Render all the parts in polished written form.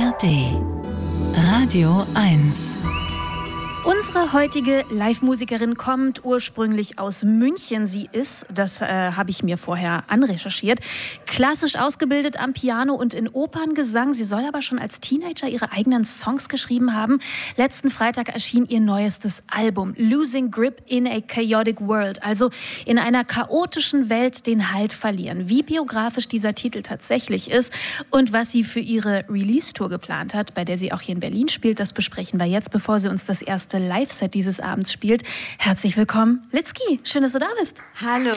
ARD Radio 1. Unsere heutige Live-Musikerin kommt ursprünglich aus München. Sie ist, das habe ich mir vorher anrecherchiert, klassisch ausgebildet am Piano und in Operngesang. Sie soll aber schon als Teenager ihre eigenen Songs geschrieben haben. Letzten Freitag erschien ihr neuestes Album, Losing Grip in a Chaotic World. Also in einer chaotischen Welt den Halt verlieren. Wie biografisch dieser Titel tatsächlich ist und was sie für ihre Release-Tour geplant hat, bei der sie auch hier in Berlin spielt, das besprechen wir jetzt, bevor sie uns das erste Live-Set dieses Abends spielt. Herzlich willkommen, Litzky. Schön, dass du da bist. Hallo.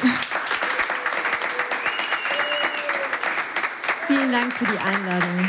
Vielen Dank für die Einladung.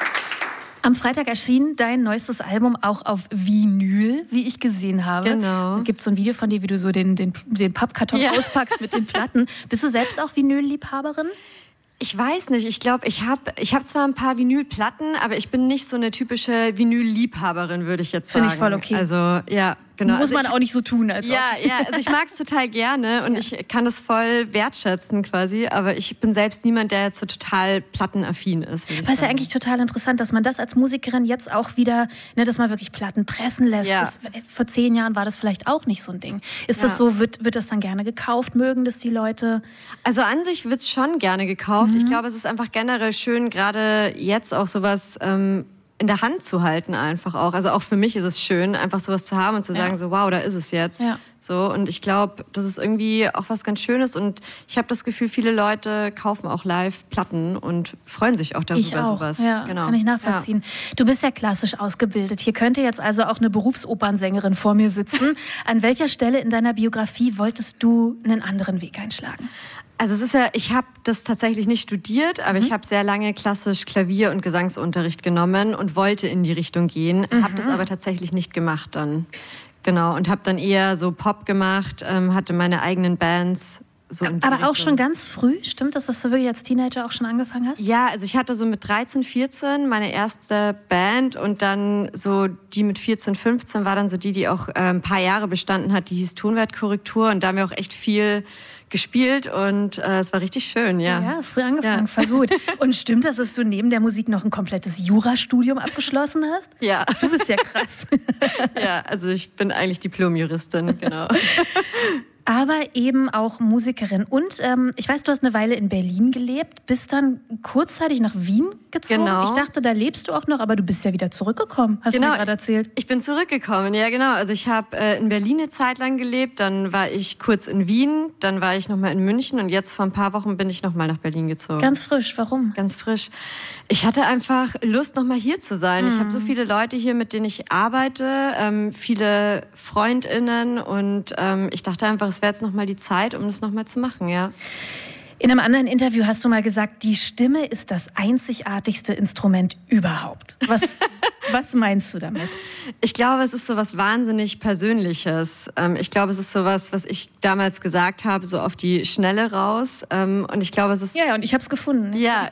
Am Freitag erschien dein neuestes Album auch auf Vinyl, wie ich gesehen habe. Genau. Es gibt so ein Video von dir, wie du so den Pappkarton auspackst mit den Platten. Bist du selbst auch Vinyl-Liebhaberin? Ich weiß nicht, ich glaube, ich hab zwar ein paar Vinylplatten, aber ich bin nicht so eine typische Vinyl-Liebhaberin, würde ich jetzt sagen. Finde ich voll okay. Also, ja, genau. Muss man auch nicht so tun. Also ich mag es total gerne und ich kann es voll wertschätzen quasi, aber ich bin selbst niemand, der jetzt so total plattenaffin ist, würde ich sagen. Das ist ja eigentlich total interessant, dass man das als Musikerin jetzt auch wieder, dass man wirklich Platten pressen lässt. Ja. Vor 10 Jahren war das vielleicht auch nicht so ein Ding. Ist das so, wird das dann gerne gekauft? Mögen das die Leute? Also an sich wird es schon gerne gekauft. Ich glaube, es ist einfach generell schön, gerade jetzt auch sowas in der Hand zu halten einfach auch. Also auch für mich ist es schön, einfach sowas zu haben und zu sagen, so wow, da ist es jetzt. Ja. So, und ich glaube, das ist irgendwie auch was ganz Schönes und ich habe das Gefühl, viele Leute kaufen auch live Platten und freuen sich auch darüber. Ich auch. Sowas. Ja, genau. Kann ich nachvollziehen. Ja. Du bist ja klassisch ausgebildet. Hier könnte jetzt also auch eine Berufsopernsängerin vor mir sitzen. An welcher Stelle in deiner Biografie wolltest du einen anderen Weg einschlagen? Also es ist ja, ich habe das tatsächlich nicht studiert, aber ich habe sehr lange klassisch Klavier- und Gesangsunterricht genommen und wollte in die Richtung gehen, habe das aber tatsächlich nicht gemacht dann. Genau, und habe dann eher so Pop gemacht, hatte meine eigenen Bands. So aber auch schon ganz früh, stimmt das, dass du wirklich als Teenager auch schon angefangen hast? Ja, also ich hatte so mit 13, 14 meine erste Band und dann so die mit 14, 15 war dann so die auch ein paar Jahre bestanden hat, die hieß Tonwertkorrektur und da haben wir auch echt viel gespielt und es war richtig schön, ja. Ja, früh angefangen, voll gut. Und stimmt das, dass du neben der Musik noch ein komplettes Jurastudium abgeschlossen hast? Ja. Du bist ja krass. Ja, also ich bin eigentlich Diplom-Juristin, genau. Aber eben auch Musikerin. Und ich weiß, du hast eine Weile in Berlin gelebt, bist dann kurzzeitig nach Wien gezogen. Genau. Ich dachte, da lebst du auch noch, aber du bist ja wieder zurückgekommen, hast du mir gerade erzählt. Ich bin zurückgekommen, ja genau. Also ich habe in Berlin eine Zeit lang gelebt, dann war ich kurz in Wien, dann war ich nochmal in München und jetzt vor ein paar Wochen bin ich nochmal nach Berlin gezogen. Ganz frisch, warum? Ganz frisch. Ich hatte einfach Lust, nochmal hier zu sein. Ich habe so viele Leute hier, mit denen ich arbeite, viele FreundInnen und ich dachte einfach, es wäre jetzt nochmal die Zeit, um das nochmal zu machen, ja. In einem anderen Interview hast du mal gesagt, die Stimme ist das einzigartigste Instrument überhaupt. Was meinst du damit? Ich glaube, es ist so was wahnsinnig Persönliches. Ich glaube, es ist so was ich damals gesagt habe, so auf die Schnelle raus. Und ich glaube, es ist... Ja, und ich habe es gefunden. Ja.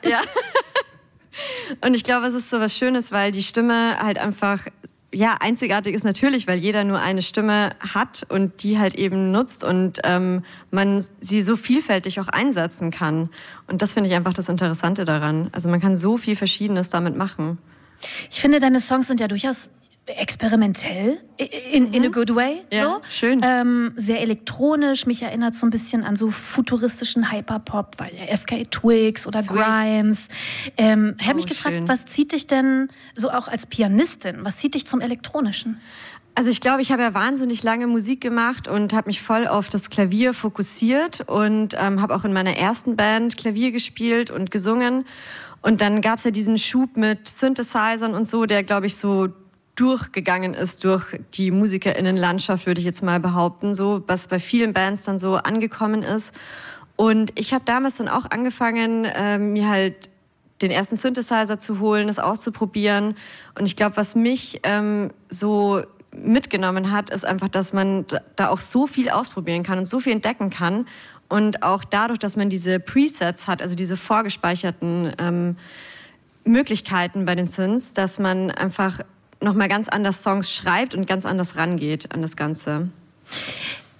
Und ich glaube, es ist so was Schönes, weil die Stimme halt einfach... Ja, einzigartig ist natürlich, weil jeder nur eine Stimme hat und die halt eben nutzt und man sie so vielfältig auch einsetzen kann. Und das finde ich einfach das Interessante daran. Also man kann so viel Verschiedenes damit machen. Ich finde, deine Songs sind ja durchaus experimentell, in a good way. Ja, so. Schön. Sehr elektronisch, mich erinnert so ein bisschen an so futuristischen Hyperpop, weil ja FK Twigs oder Sweet. Grimes. Habe mich gefragt, schön. Was zieht dich denn so auch als Pianistin, was zieht dich zum Elektronischen? Also ich glaube, ich habe ja wahnsinnig lange Musik gemacht und habe mich voll auf das Klavier fokussiert und habe auch in meiner ersten Band Klavier gespielt und gesungen. Und dann gab es ja diesen Schub mit Synthesizern und so, der, glaube ich, so durchgegangen ist durch die MusikerInnenlandschaft, würde ich jetzt mal behaupten, so was bei vielen Bands dann so angekommen ist. Und ich habe damals dann auch angefangen, mir halt den ersten Synthesizer zu holen, das auszuprobieren. Und ich glaube, was mich so mitgenommen hat, ist einfach, dass man da auch so viel ausprobieren kann und so viel entdecken kann. Und auch dadurch, dass man diese Presets hat, also diese vorgespeicherten Möglichkeiten bei den Synths, dass man einfach nochmal ganz anders Songs schreibt und ganz anders rangeht an das Ganze.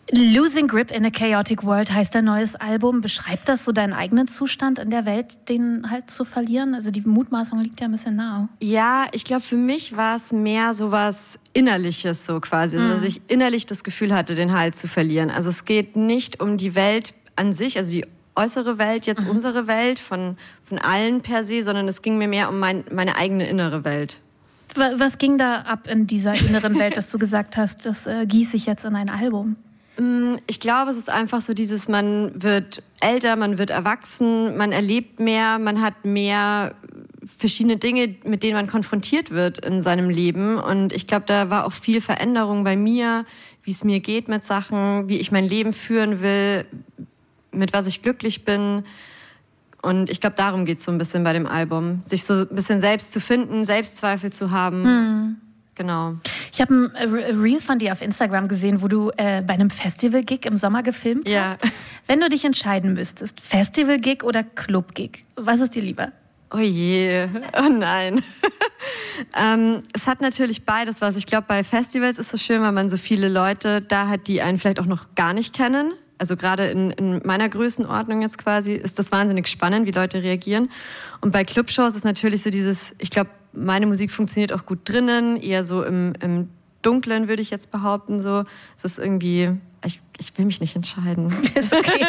Losing Grip in a Chaotic World heißt dein neues Album. Beschreibt das so deinen eigenen Zustand in der Welt, den halt zu verlieren? Also die Mutmaßung liegt ja ein bisschen nahe. Ja, ich glaube, für mich war es mehr so was Innerliches so quasi. Also, dass ich innerlich das Gefühl hatte, den Halt zu verlieren. Also es geht nicht um die Welt an sich, also die äußere Welt, jetzt unsere Welt von allen per se, sondern es ging mir mehr um meine eigene innere Welt. Was ging da ab in dieser inneren Welt, dass du gesagt hast, das gieße ich jetzt in ein Album? Ich glaube, es ist einfach so dieses, man wird älter, man wird erwachsen, man erlebt mehr, man hat mehr verschiedene Dinge, mit denen man konfrontiert wird in seinem Leben. Und ich glaube, da war auch viel Veränderung bei mir, wie es mir geht mit Sachen, wie ich mein Leben führen will, mit was ich glücklich bin. Und ich glaube, darum geht es so ein bisschen bei dem Album. Sich so ein bisschen selbst zu finden, Selbstzweifel zu haben. Genau. Ich habe ein Reel von dir auf Instagram gesehen, wo du bei einem Festival-Gig im Sommer gefilmt hast. Wenn du dich entscheiden müsstest, Festival-Gig oder Club-Gig, was ist dir lieber? Oh je, oh nein. Es hat natürlich beides was. Ich glaube, bei Festivals ist es so schön, weil man so viele Leute da hat, die einen vielleicht auch noch gar nicht kennen. Also gerade in meiner Größenordnung jetzt quasi ist das wahnsinnig spannend, wie Leute reagieren. Und bei Clubshows ist natürlich so dieses, ich glaube, meine Musik funktioniert auch gut drinnen, eher so im Dunklen, würde ich jetzt behaupten. So. Es ist irgendwie, ich will mich nicht entscheiden. Ist okay.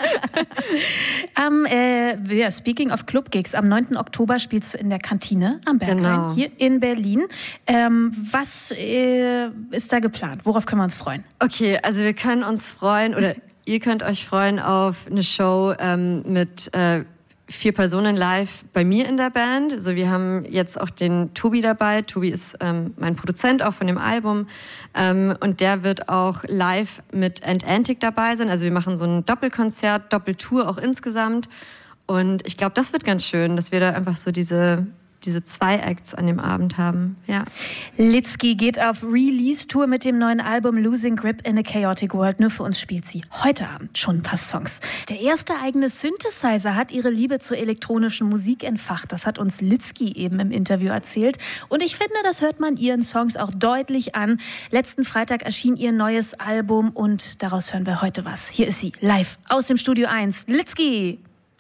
Speaking of Club-Gigs, am 9. Oktober spielst du in der Kantine am Berghain, hier in Berlin. Was ist da geplant? Worauf können wir uns freuen? Okay, also wir können uns freuen, oder ihr könnt euch freuen auf eine Show mit 4 Personen live bei mir in der Band. Also wir haben jetzt auch den Tobi dabei. Tobi ist mein Produzent auch von dem Album. Und der wird auch live mit Antic dabei sein. Also wir machen so ein Doppelkonzert, Doppeltour auch insgesamt. Und ich glaube, das wird ganz schön, dass wir da einfach so diese 2 Acts an dem Abend haben. Ja. Lizki geht auf Release-Tour mit dem neuen Album Losing Grip in a Chaotic World. Nur für uns spielt sie heute Abend schon ein paar Songs. Der erste eigene Synthesizer hat ihre Liebe zur elektronischen Musik entfacht. Das hat uns Lizki eben im Interview erzählt. Und ich finde, das hört man ihren Songs auch deutlich an. Letzten Freitag erschien ihr neues Album und daraus hören wir heute was. Hier ist sie, live aus dem Studio 1. Lizki!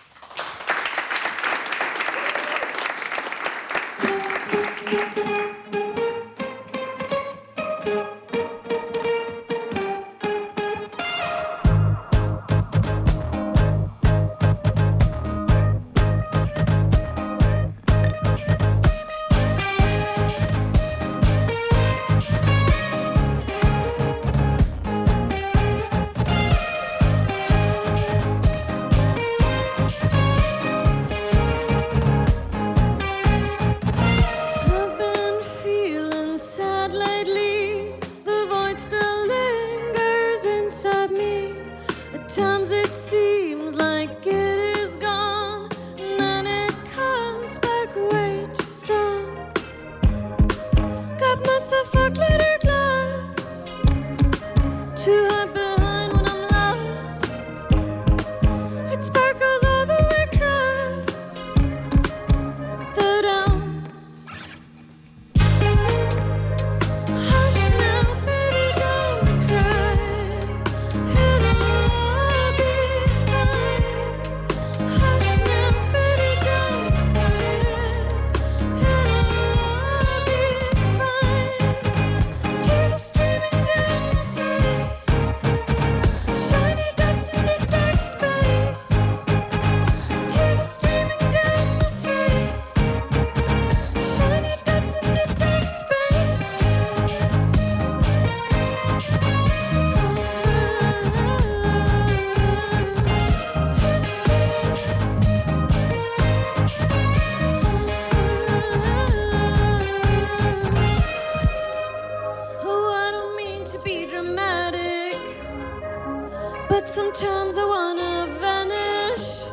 Sometimes I wanna vanish.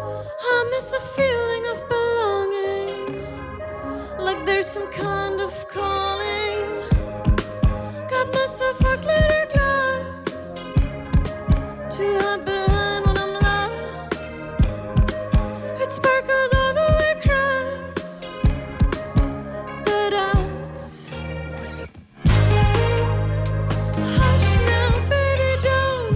I miss a feeling of belonging, like there's some kind of calling. Got myself a glitter glass to hide behind when I'm lost. It sparkles all the way across the dots. Hush now, baby, don't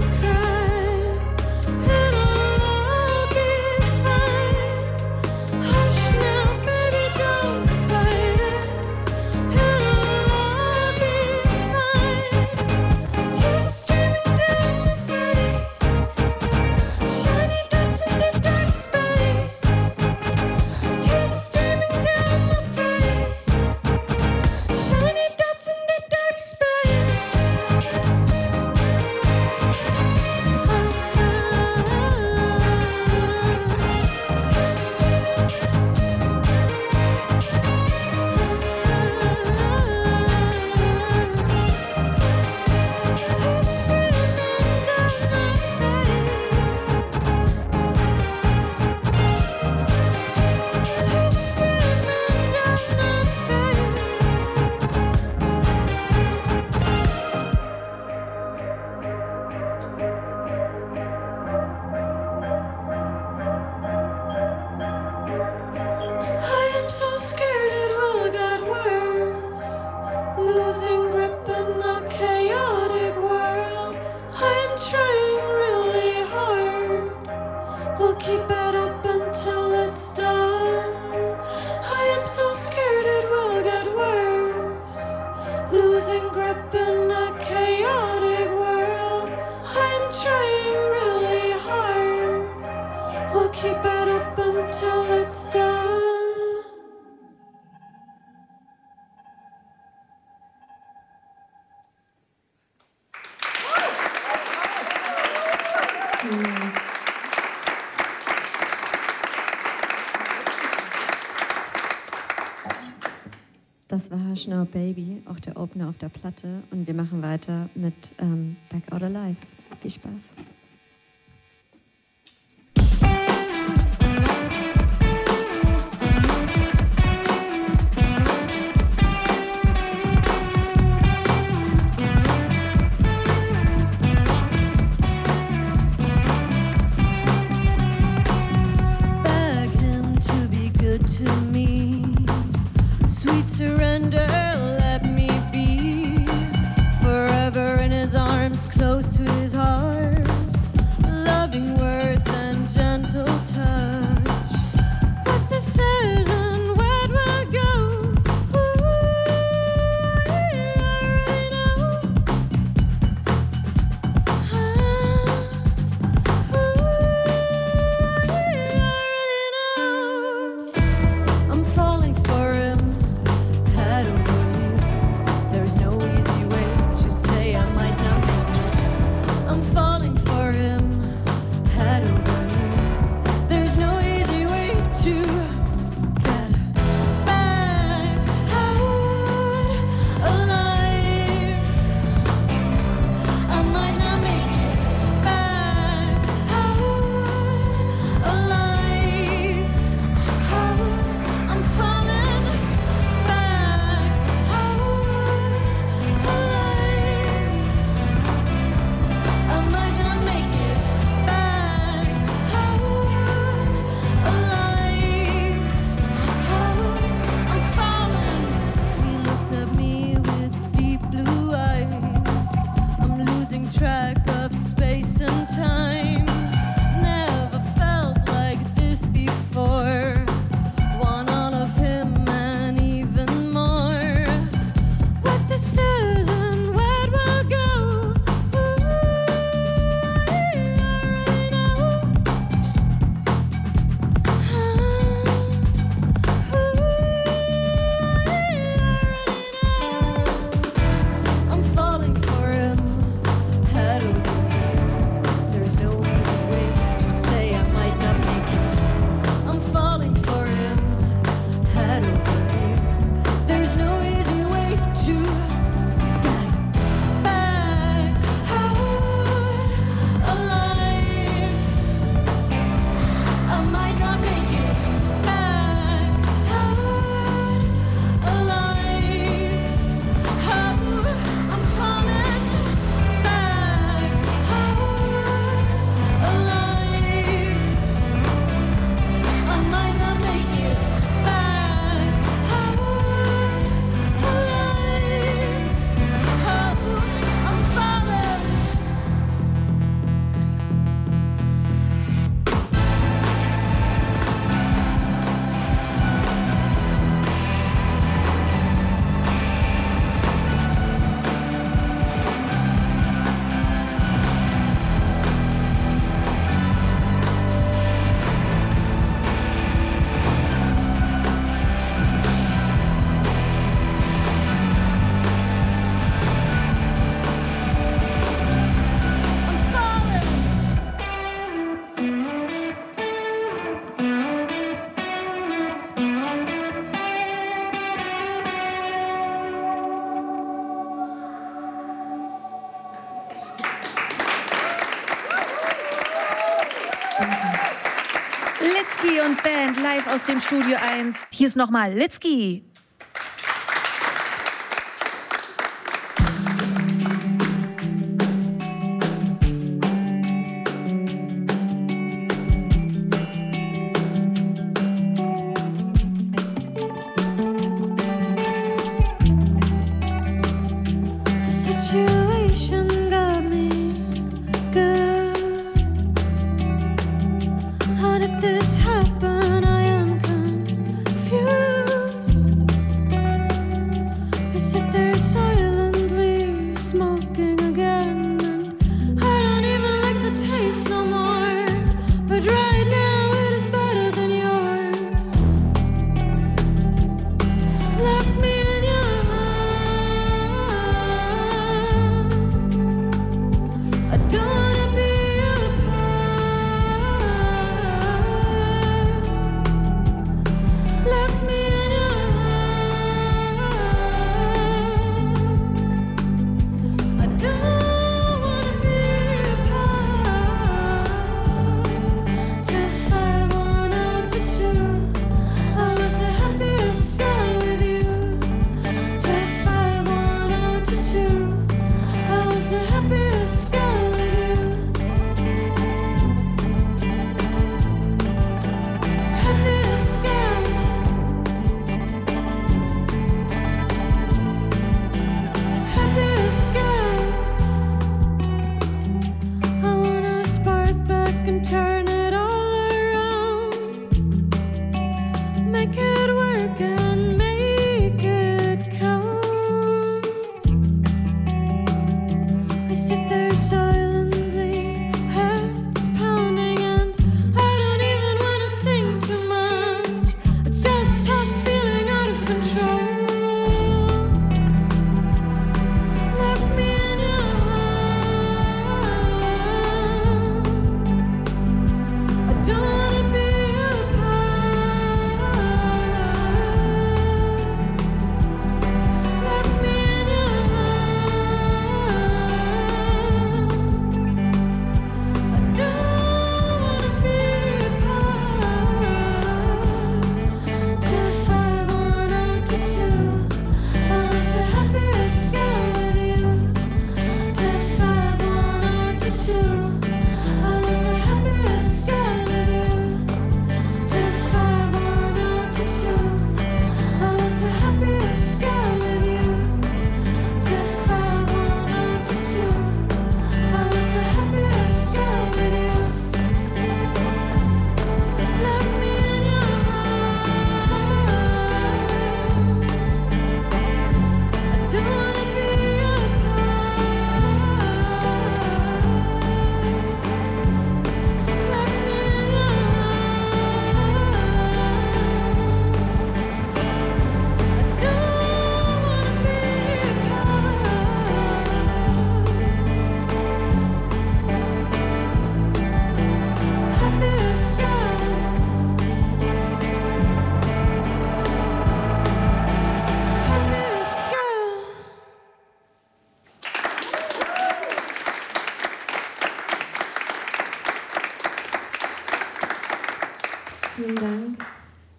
am so scared it will get worse. Losing grip in a chaotic world. I am trying really hard. We'll keep it up until it's done. I am so scared it will get worse. Losing grip in a chaotic world. I am trying really hard. We'll keep it up until it's done. Das war Hush Now Baby, auch der Opener auf der Platte. Und wir machen weiter mit Back Out Alive. Viel Spaß. Beg him to be good to me. Sweet surrender, let me be forever in his arms, close to his heart. Loving words and gentle touch. What this says and where it will go. Ooh, I already know. I'm falling for him, head over heels. There's no easy way to say I might not make it. I'm falling for him, head over heels. There's no easy way to get back out alive. I might not make it back out alive. I'm falling back out alive. I might not make it back out alive. I'm falling. He looks at me with deep blue eyes. I'm losing track of space and time. Never felt like this before. Want all of him and even more. What this is and where it will go. Ooh, I already know. I'm falling for him, head over heels. There's no easy way to say I might not make it. I'm falling for him, head over heels. There's no easy way to get back out alive. I might not make it back out alive. I'm falling back out alive. I might not make it back out alive. I'm falling. I'm falling. Litzky und Band live aus dem Studio 1. Hier ist nochmal Litzky.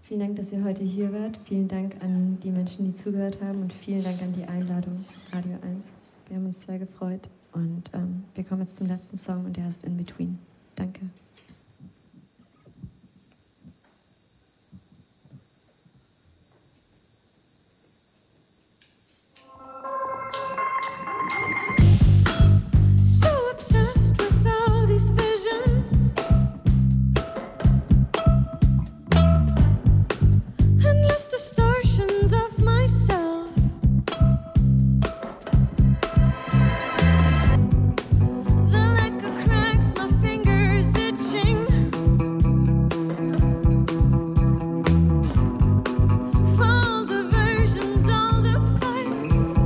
Vielen Dank, dass ihr heute hier wart. Vielen Dank an die Menschen, die zugehört haben und vielen Dank an die Einladung, Radio 1. Wir haben uns sehr gefreut und wir kommen jetzt zum letzten Song und der heißt In Between. Danke. So obsessed with all these visions, endless distortions of myself. The liquor cracks my fingers itching. For all the versions, all the fights.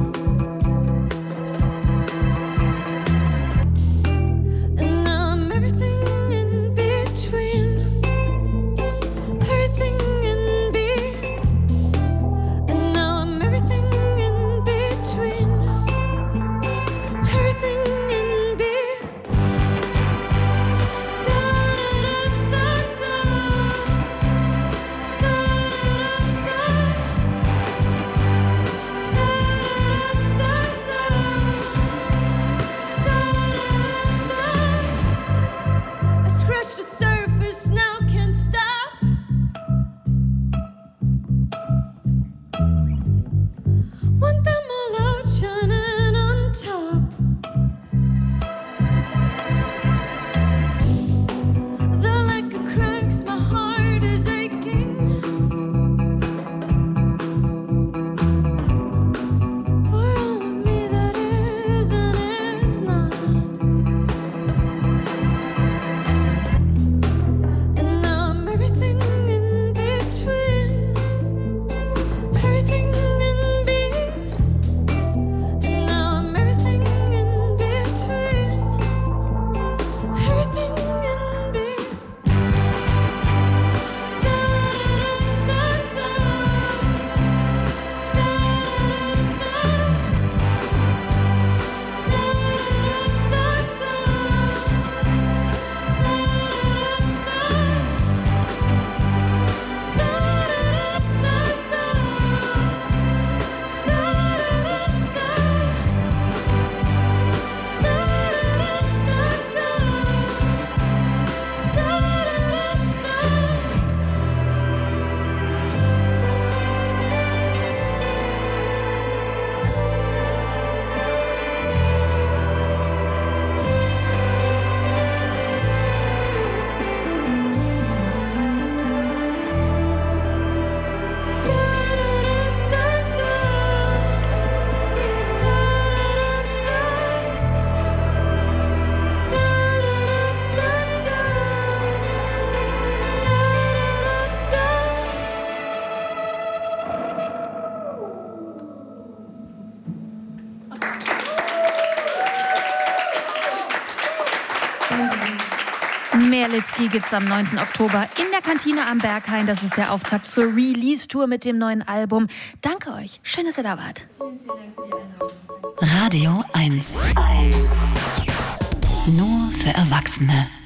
And now I'm everything in between. Everything in and now I'm everything in between. Everything in da da da da da I scratched the surface, now can't stop. Want them all out, shining on top. The liquor cracks, my heart is aching. For all of me that is and is not. And now I'm everything in between. Everything in and now I'm everything in between. Everything in da da da da Merlitzky gibt's am 9. Oktober in der Kantine am Berghain. Das ist der Auftakt zur Release-Tour mit dem neuen Album. Danke euch. Schön, dass ihr da wart. Radio 1. Nur für Erwachsene.